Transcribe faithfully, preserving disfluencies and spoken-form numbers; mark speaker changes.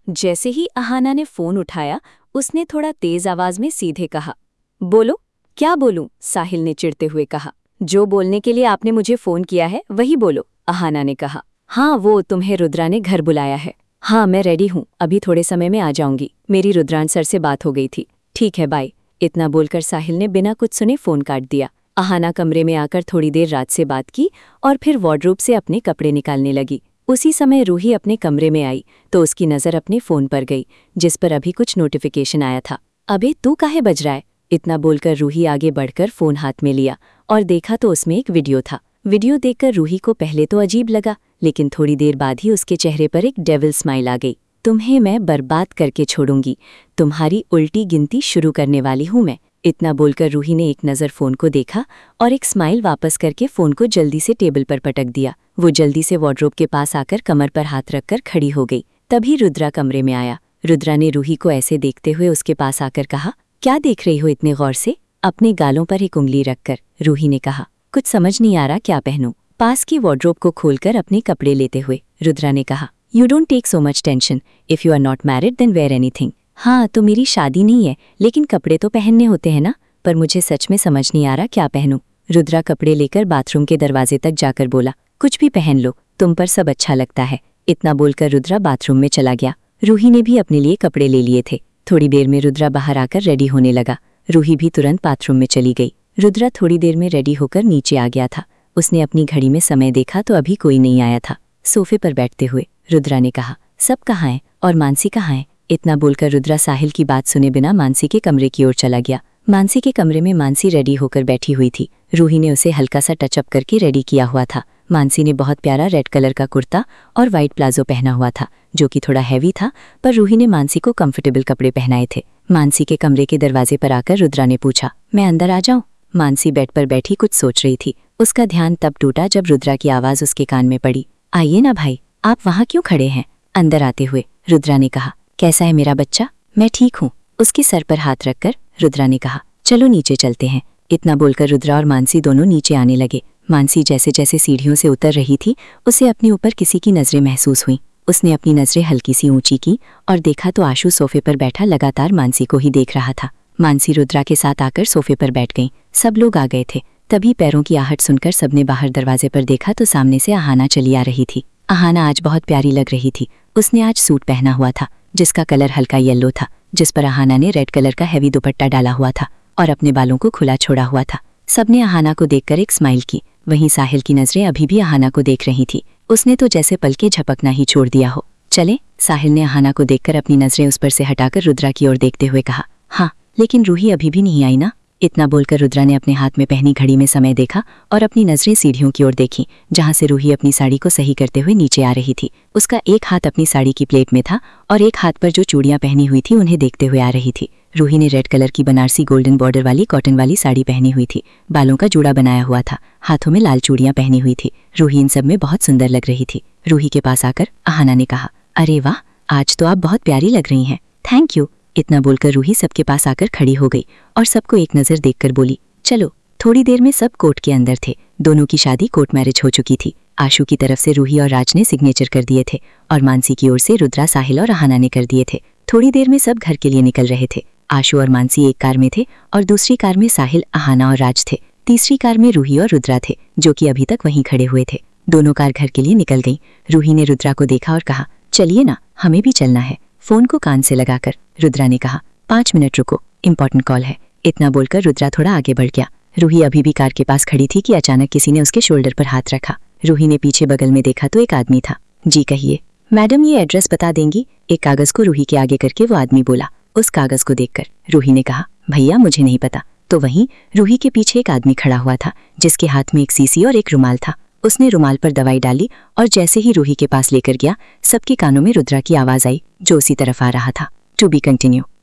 Speaker 1: जैसे ही अहाना ने फोन उठाया, उसने थोड़ा तेज आवाज में सीधे कहा, बोलो। क्या बोलूं? साहिल ने चिढ़ते हुए कहा। जो बोलने के लिए आपने मुझे फोन किया है वही बोलो, अहाना ने कहा। हाँ, वो तुम्हें रुद्रा ने घर बुलाया है। हाँ, मैं रेडी हूँ, अभी थोड़े समय में आ जाऊंगी। मेरी रुद्रान सर से बात हो गई थी। ठीक है, बाय। इतना बोलकर साहिल ने बिना कुछ सुने फोन काट दिया। अहाना कमरे में आकर थोड़ी देर राज से बात की और फिर वार्डरोब से अपने कपड़े निकालने लगी। उसी समय रूही अपने कमरे में आई तो उसकी नज़र अपने फ़ोन पर गई, जिस पर अभी कुछ नोटिफिकेशन आया था। अबे तू काहे बज रहा है? इतना बोलकर रूही आगे बढ़कर फ़ोन हाथ में लिया और देखा तो उसमें एक वीडियो था। वीडियो देखकर रूही को पहले तो अजीब लगा, लेकिन थोड़ी देर बाद ही उसके चेहरे पर एक डेविल स्माइल आ गई। तुम्हें मैं बर्बाद करके छोड़ूंगी, तुम्हारी उल्टी गिनती शुरू करने वाली हूँ मैं। इतना बोलकर रूही ने एक नज़र फ़ोन को देखा और एक स्माइल वापस करके फ़ोन को जल्दी से टेबल पर पटक दिया। वो जल्दी से वार्डरोब के पास आकर कमर पर हाथ रखकर खड़ी हो गई। तभी रुद्रा कमरे में आया। रुद्रा ने रूही को ऐसे देखते हुए उसके पास आकर कहा, क्या देख रही हो इतने गौर से? अपने गालों पर एक उंगली रखकर रूही ने कहा, कुछ समझ नहीं आ रहा, क्या पहनूं? पास की वार्डरोब को खोलकर अपने कपड़े लेते हुए रुद्रा ने कहा, you don't take so much tension, if you are not married then wear anything. हाँ, तो मेरी शादी नहीं है, लेकिन कपड़े तो पहनने होते हैं ना। पर मुझे सच में समझ नहीं आ रहा क्या पहनूं। रुद्रा कपड़े लेकर बाथरूम के दरवाजे तक जाकर बोला, कुछ भी पहन लो, तुम पर सब अच्छा लगता है। इतना बोलकर रुद्रा बाथरूम में चला गया। रूही ने भी अपने लिए कपड़े ले लिए थे। थोड़ी देर में रुद्रा बाहर आकर रेडी होने लगा। रूही भी तुरंत बाथरूम में चली गई। रुद्रा थोड़ी देर में रेडी होकर नीचे आ गया था। उसने अपनी घड़ी में समय देखा तो अभी कोई नहीं आया था। सोफे पर बैठते हुए रुद्रा ने कहा, सब कहाँ हैं और मानसी कहाँ है? इतना बोलकर रुद्रा साहिल की बात सुने बिना मानसी के कमरे की ओर चला गया। मानसी के कमरे में मानसी रेडी होकर बैठी हुई थी। रूही ने उसे हल्का सा टचअप करके रेडी किया हुआ था। मानसी ने बहुत प्यारा रेड कलर का कुर्ता और वाइट प्लाजो पहना हुआ था, जो कि थोड़ा हैवी था, पर रूही ने मानसी को कंफर्टेबल कपड़े पहनाए थे। मानसी के कमरे के दरवाजे पर आकर रुद्रा ने पूछा, मैं अंदर आ जाऊं? मानसी बेड पर बैठी कुछ सोच रही थी। उसका ध्यान तब टूटा जब रुद्रा की आवाज़ उसके कान में पड़ी, आइए ना भाई, आप वहाँ क्यों खड़े हैं? अंदर आते हुए रुद्रा ने कहा, कैसा है मेरा बच्चा? मैं ठीक हूँ। उसके सर पर हाथ रखकर रुद्रा ने कहा, चलो नीचे चलते हैं। इतना बोलकर रुद्रा और मानसी दोनों नीचे आने लगे। मानसी जैसे जैसे सीढ़ियों से उतर रही थी, उसे अपने ऊपर किसी की नज़रें महसूस हुईं। उसने अपनी नज़रें हल्की सी ऊंची की और देखा तो आशु सोफे पर बैठा लगातार मानसी को ही देख रहा था। मानसी रुद्रा के साथ आकर सोफे पर बैठ गई। सब लोग आ गए थे। तभी पैरों की आहट सुनकर सबने बाहर दरवाजे पर देखा तो सामने से अहाना चली आ रही थी। अहाना आज बहुत प्यारी लग रही थी। उसने आज सूट पहना हुआ था, जिसका कलर हल्का येलो था, जिस पर अहाना ने रेड कलर का हैवी दुपट्टा डाला हुआ था और अपने बालों को खुला छोड़ा हुआ था। सबने अहाना को देखकर एक स्माइल की। वहीं साहिल की नज़रें अभी भी अहाना को देख रही थी। उसने तो जैसे पलके झपकना ही छोड़ दिया हो। चले, साहिल ने अहाना को देखकर अपनी नज़रें उस पर से हटाकर रुद्रा की ओर देखते हुए कहा, हाँ, लेकिन रूही अभी भी नहीं आई ना? इतना बोलकर रुद्रा ने अपने हाथ में पहनी घड़ी में समय देखा और अपनी नज़रें सीढ़ियों की ओर देखी, जहां से रूही अपनी साड़ी को सही करते हुए नीचे आ रही थी। उसका एक हाथ अपनी साड़ी की प्लेट में था और एक हाथ पर जो चूड़ियां पहनी हुई थी उन्हें देखते हुए आ रही थी। रूही ने रेड कलर की बनारसी गोल्डन बॉर्डर वाली कॉटन वाली साड़ी पहनी हुई थी। बालों का जूड़ा बनाया हुआ था, हाथों में लाल चूड़ियां पहनी हुई थी। रूही इन सब में बहुत सुंदर लग रही थी। रूही के पास आकर अहाना ने कहा, अरे वाह, आज तो आप बहुत प्यारी लग रही हैं। Thank you. इतना बोलकर रूही सबके पास आकर खड़ी हो गई और सबको एक नज़र देखकर बोली, चलो। थोड़ी देर में सब कोर्ट के अंदर थे। दोनों की शादी कोर्ट मैरिज हो चुकी थी। आशु की तरफ से रूही और राज ने सिग्नेचर कर दिए थे और मानसी की ओर से रुद्रा, साहिल और अहाना ने कर दिए थे। थोड़ी देर में सब घर के लिए निकल रहे थे। आशु और मानसी एक कार में थे और दूसरी कार में साहिल, अहाना और राज थे। तीसरी कार में रूही और रुद्रा थे, जो कि अभी तक वहीं खड़े हुए थे। दोनों कार घर के लिए निकल गई। रूही ने रुद्रा को देखा और कहा, चलिए ना, हमें भी चलना है। फोन को कान से लगाकर रुद्रा ने कहा, पाँच मिनट रुको, इंपॉर्टेंट कॉल है। इतना बोलकर रुद्रा थोड़ा आगे बढ़ गया। रूही अभी भी कार के पास खड़ी थी कि अचानक किसी ने उसके शोल्डर पर हाथ रखा। रूही ने पीछे बगल में देखा तो एक आदमी था। जी कहिए। मैडम, ये एड्रेस बता देंगी? एक कागज को रूही के आगे करके वो आदमी बोला। उस कागज को देखकर रूही ने कहा, भैया मुझे नहीं पता। तो वहीं रूही के पीछे एक आदमी खड़ा हुआ था, जिसके हाथ में एक सीसी और एक रुमाल था। उसने रुमाल पर दवाई डाली और जैसे ही रूही के पास लेकर गया, सबके कानों में रुद्रा की आवाज आई, जो उसी तरफ आ रहा था। To be continue.